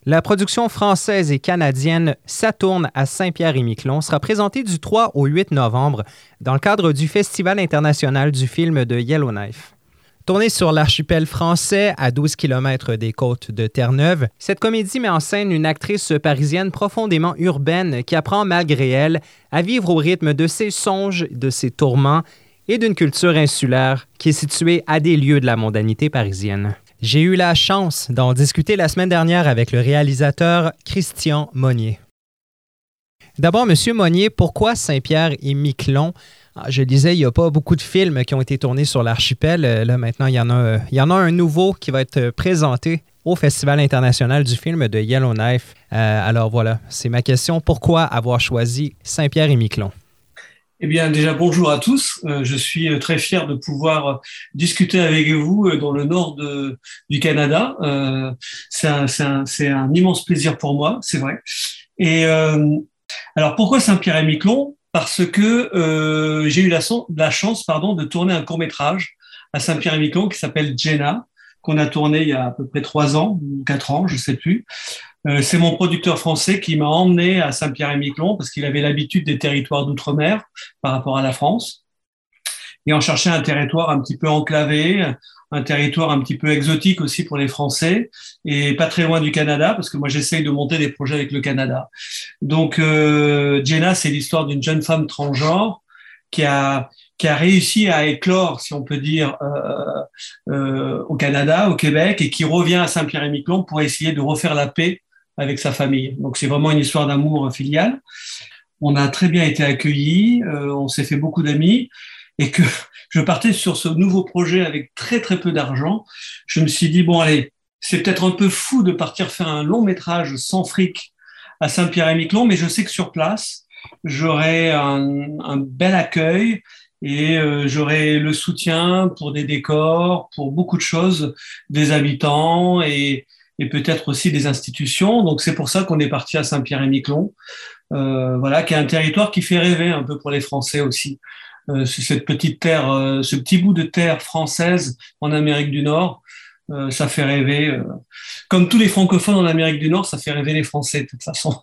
La production française et canadienne Saturne à Saint-Pierre-et-Miquelon sera présentée du 3 au 8 novembre dans le cadre du Festival international du film de Yellowknife. Tournée sur l'archipel français à 12 km des côtes de Terre-Neuve, cette comédie met en scène une actrice parisienne profondément urbaine qui apprend malgré elle à vivre au rythme de ses songes, de ses tourments et d'une culture insulaire qui est située à des lieues de la mondanité parisienne. J'ai eu la chance d'en discuter la semaine dernière avec le réalisateur Christian Monnier. D'abord, Monsieur Monnier, pourquoi Saint-Pierre-et-Miquelon? Je disais, il n'y a pas beaucoup de films qui ont été tournés sur l'archipel. Là, maintenant, il y en a un nouveau qui va être présenté au Festival international du film de Yellowknife. Alors voilà, c'est ma question. Pourquoi avoir choisi Saint-Pierre-et-Miquelon? Eh bien, déjà, bonjour à tous. Je suis très fier de pouvoir discuter avec vous dans le nord du Canada. C'est un immense plaisir pour moi, c'est vrai. Et alors, pourquoi Saint-Pierre-et-Miquelon? Parce que j'ai eu la chance de tourner un court-métrage à Saint-Pierre-et-Miquelon qui s'appelle Jenna, qu'on a tourné il y a à peu près 3 ans ou 4 ans, je ne sais plus. C'est mon producteur français qui m'a emmené à Saint-Pierre-et-Miquelon parce qu'il avait l'habitude des territoires d'outre-mer par rapport à la France. Et on cherchait un territoire un petit peu enclavé, un territoire un petit peu exotique aussi pour les Français et pas très loin du Canada parce que moi j'essaye de monter des projets avec le Canada. Donc Jenna, c'est l'histoire d'une jeune femme transgenre qui a réussi à éclore, si on peut dire, au Canada, au Québec, et qui revient à Saint-Pierre-et-Miquelon pour essayer de refaire la paix avec sa famille. Donc c'est vraiment une histoire d'amour filial. On a très bien été accueillis, on s'est fait beaucoup d'amis, et que je partais sur ce nouveau projet avec très très peu d'argent. Je me suis dit, bon allez, c'est peut-être un peu fou de partir faire un long métrage sans fric à Saint-Pierre-et-Miquelon, mais je sais que sur place, j'aurai un bel accueil et j'aurai le soutien pour des décors, pour beaucoup de choses, des habitants et peut-être aussi des institutions. Donc c'est pour ça qu'on est parti à Saint-Pierre-et-Miquelon, voilà, qui est un territoire qui fait rêver un peu pour les Français aussi. Cette petite terre, ce petit bout de terre française en Amérique du Nord, ça fait rêver. Comme tous les francophones en Amérique du Nord, ça fait rêver les Français de toute façon.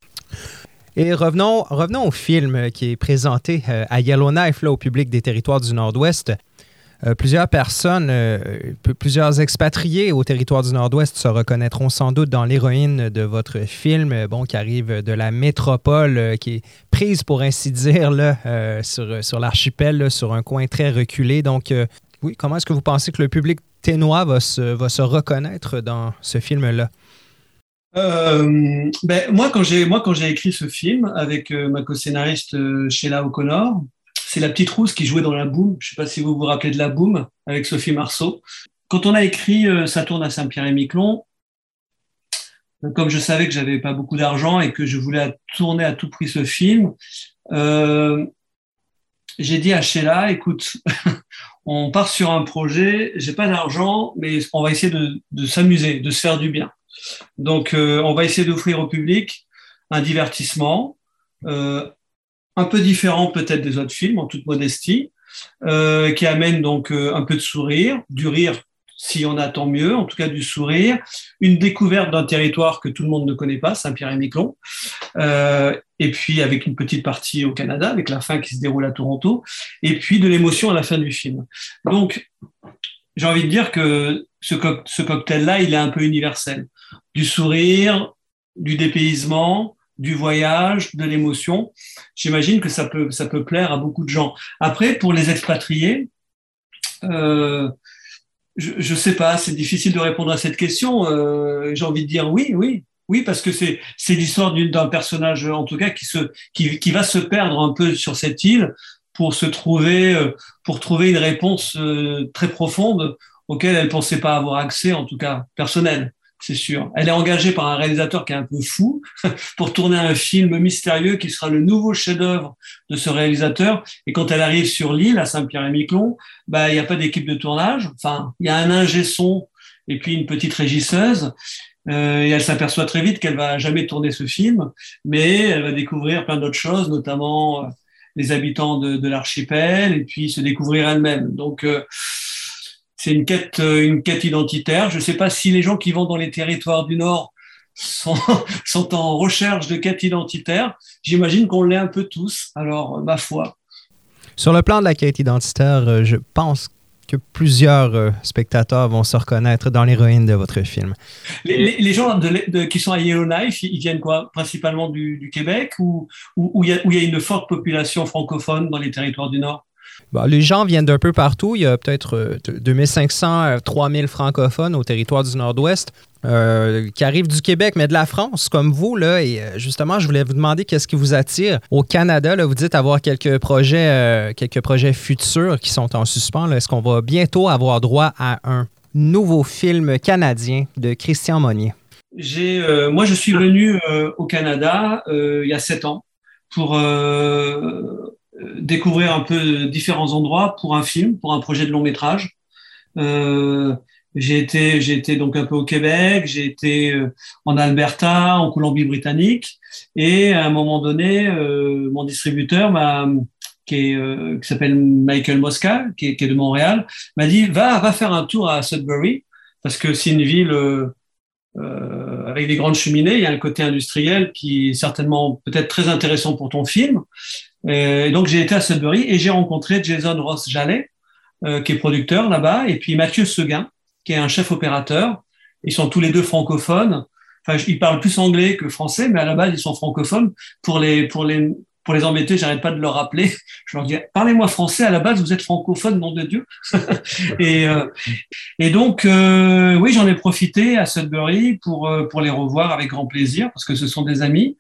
Et revenons au film qui est présenté à Yellowknife, là, au public des territoires du Nord-Ouest. Plusieurs personnes, plusieurs expatriés au territoire du Nord-Ouest se reconnaîtront sans doute dans l'héroïne de votre film, qui arrive de la métropole, qui est prise, pour ainsi dire, là, sur l'archipel, là, sur un coin très reculé. Donc, oui, comment est-ce que vous pensez que le public ténois va se reconnaître dans ce film-là? Moi, quand j'ai écrit ce film avec ma co-scénariste Sheila O'Connor, c'est la petite rousse qui jouait dans La Boum. Je ne sais pas si vous vous rappelez de La Boum avec Sophie Marceau. Quand on a écrit Saturne à Saint-Pierre-et-Miquelon, comme je savais que j'avais pas beaucoup d'argent et que je voulais tourner à tout prix ce film, j'ai dit à Sheila, écoute, on part sur un projet, j'ai pas d'argent, mais on va essayer de s'amuser, de se faire du bien. Donc, on va essayer d'offrir au public un divertissement un peu différent peut-être des autres films, en toute modestie, qui amène donc un peu de sourire, du rire si on a tant mieux, en tout cas du sourire, une découverte d'un territoire que tout le monde ne connaît pas, Saint-Pierre-et-Miquelon, et puis avec une petite partie au Canada, avec la fin qui se déroule à Toronto, et puis de l'émotion à la fin du film. Donc, j'ai envie de dire que ce cocktail-là, il est un peu universel. Du sourire, du dépaysement, du voyage, de l'émotion. J'imagine que ça peut plaire à beaucoup de gens. Après, pour les expatriés, je sais pas, c'est difficile de répondre à cette question. J'ai envie de dire oui, parce que c'est l'histoire d'un personnage, en tout cas, qui va se perdre un peu sur cette île pour trouver une réponse très profonde auquel elle pensait pas avoir accès, en tout cas personnelle. C'est sûr. Elle est engagée par un réalisateur qui est un peu fou pour tourner un film mystérieux qui sera le nouveau chef-d'œuvre de ce réalisateur. Et quand elle arrive sur l'île, à Saint-Pierre-et-Miquelon, il n'y a pas d'équipe de tournage. Enfin, il y a un ingé son et puis une petite régisseuse. Et elle s'aperçoit très vite qu'elle va jamais tourner ce film, mais elle va découvrir plein d'autres choses, notamment les habitants de l'archipel, et puis se découvrir elle-même. Donc, c'est une quête identitaire. Je ne sais pas si les gens qui vont dans les territoires du Nord sont en recherche de quête identitaire. J'imagine qu'on l'est un peu tous. Alors, ma foi. Sur le plan de la quête identitaire, je pense que plusieurs spectateurs vont se reconnaître dans l'héroïne de votre film. Les gens qui sont à Yellowknife, ils viennent quoi? Principalement du Québec ou il y a une forte population francophone dans les territoires du Nord? Bon, les gens viennent d'un peu partout. Il y a peut-être 2500 à 3000 francophones au territoire du Nord-Ouest qui arrivent du Québec, mais de la France, comme vous. Là, et justement, je voulais vous demander qu'est-ce qui vous attire au Canada. Là, vous dites avoir quelques projets futurs qui sont en suspens. Là. Est-ce qu'on va bientôt avoir droit à un nouveau film canadien de Christian Monnier? Moi, je suis venu au Canada il y a 7 ans pour découvrir un peu différents endroits pour un film, pour un projet de long métrage. J'ai été donc un peu au Québec, j'ai été en Alberta, en Colombie-Britannique, et à un moment donné, mon distributeur qui s'appelle Michael Mosca, qui est de Montréal, m'a dit va faire un tour à Sudbury parce que c'est une ville avec des grandes cheminées, il y a un côté industriel qui est certainement peut-être très intéressant pour ton film. Et donc j'ai été à Sudbury et j'ai rencontré Jason Ross-Jallet, qui est producteur là-bas, et puis Mathieu Seguin, qui est un chef opérateur. Ils sont tous les deux francophones. Enfin, ils parlent plus anglais que français, mais à la base ils sont francophones. Pour les embêter, j'arrête pas de leur rappeler. Je leur dis parlez-moi français. À la base, vous êtes francophone, nom de Dieu. et donc oui, j'en ai profité à Sudbury pour les revoir avec grand plaisir parce que ce sont des amis.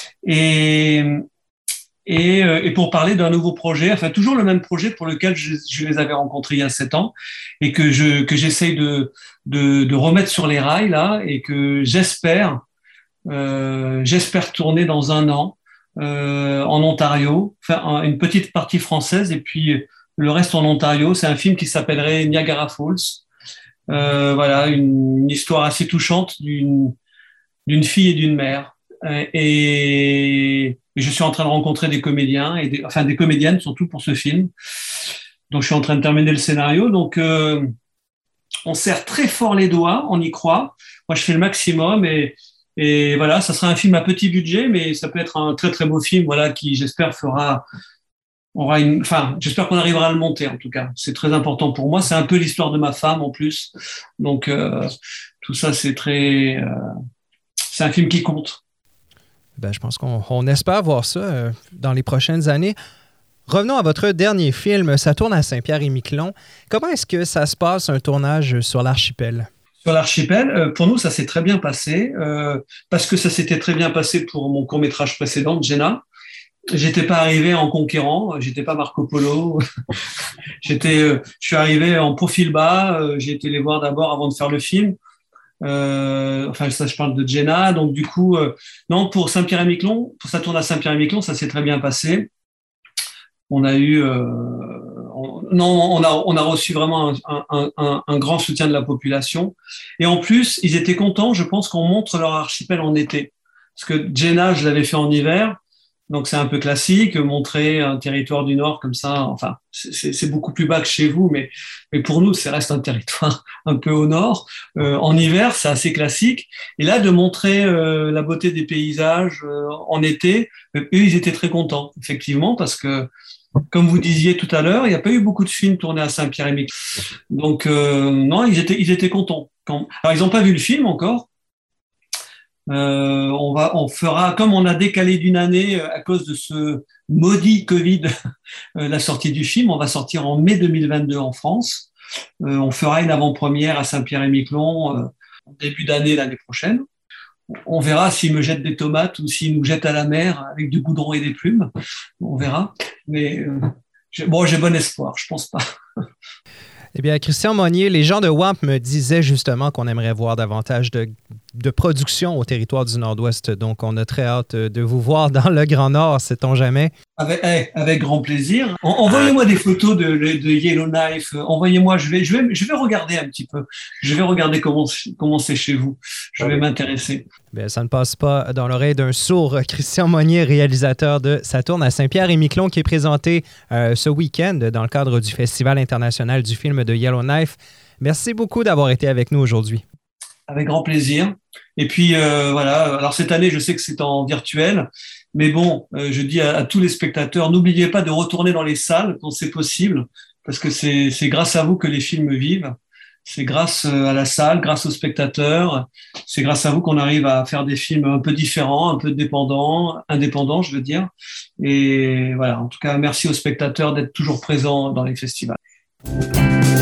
Et pour parler d'un nouveau projet, enfin toujours le même projet pour lequel je les avais rencontrés il y a 7 ans et que j'essaye de remettre sur les rails là et que j'espère tourner dans 1 an en Ontario, faire une petite partie française et puis le reste en Ontario. C'est un film qui s'appellerait Niagara Falls. Voilà, une histoire assez touchante d'une fille et d'une mère. Et je suis en train de rencontrer des comédiens des comédiennes surtout pour ce film. Donc je suis en train de terminer le scénario. Donc on serre très fort les doigts, on y croit. Moi je fais le maximum et voilà, ça sera un film à petit budget, mais ça peut être un très très beau film, voilà, qui j'espère j'espère qu'on arrivera à le monter en tout cas. C'est très important pour moi. C'est un peu l'histoire de ma femme en plus. Donc tout ça c'est un film qui compte. Ben, je pense qu'on espère voir ça dans les prochaines années. Revenons à votre dernier film, ça tourne à Saint-Pierre-et-Miquelon. Comment est-ce que ça se passe, un tournage sur l'archipel? Sur l'archipel, pour nous, ça s'est très bien passé, parce que ça s'était très bien passé pour mon court-métrage précédent, Jenna. J'étais pas arrivé en conquérant, j'étais pas Marco Polo. Je suis arrivé en profil bas, j'ai été les voir d'abord avant de faire le film. Ça, je parle de Jenna. Donc, du coup, non, pour Saint-Pierre-et-Miquelon, pour ça tourne à Saint-Pierre-et-Miquelon, ça s'est très bien passé. On a reçu vraiment un grand soutien de la population. Et en plus, ils étaient contents, je pense, qu'on montre leur archipel en été. Parce que Jenna, je l'avais fait en hiver. Donc, c'est un peu classique, montrer un territoire du Nord comme ça. Enfin, c'est beaucoup plus bas que chez vous, mais pour nous, ça reste un territoire un peu au Nord. En hiver, c'est assez classique. Et là, de montrer la beauté des paysages en été, eux, ils étaient très contents, effectivement, parce que, comme vous disiez tout à l'heure, il n'y a pas eu beaucoup de films tournés à Saint-Pierre-et-Miquelon. Donc, non, ils étaient contents. Alors, ils n'ont pas vu le film encore. On fera, comme on a décalé d'1 année à cause de ce maudit Covid, la sortie du film, on va sortir en mai 2022 en France. On fera une avant-première à Saint-Pierre-et-Miquelon en début d'année l'année prochaine. On verra s'ils me jettent des tomates ou s'ils nous jettent à la mer avec du goudron et des plumes. On verra. Mais j'ai bon espoir, je pense pas. Eh bien, Christian Monnier, les gens de WAMP me disaient justement qu'on aimerait voir davantage de production au territoire du Nord-Ouest. Donc, on a très hâte de vous voir dans le Grand Nord, sait-on jamais. Avec grand plaisir. Envoyez-moi des photos de Yellowknife. Envoyez-moi, je vais regarder un petit peu. Je vais regarder comment c'est chez vous. Je vais m'intéresser. Bien, ça ne passe pas dans l'oreille d'un sourd. Christian Monnier, réalisateur de Ça tourne à Saint-Pierre-et-Miquelon, qui est présenté ce week-end dans le cadre du Festival international du film de Yellowknife. Merci beaucoup d'avoir été avec nous aujourd'hui. Avec grand plaisir. Et puis voilà. Alors cette année, je sais que c'est en virtuel, mais bon, je dis à tous les spectateurs, n'oubliez pas de retourner dans les salles quand c'est possible, parce que c'est grâce à vous que les films vivent. C'est grâce à la salle, grâce aux spectateurs. C'est grâce à vous qu'on arrive à faire des films un peu différents, un peu indépendants, je veux dire. Et voilà. En tout cas, merci aux spectateurs d'être toujours présents dans les festivals.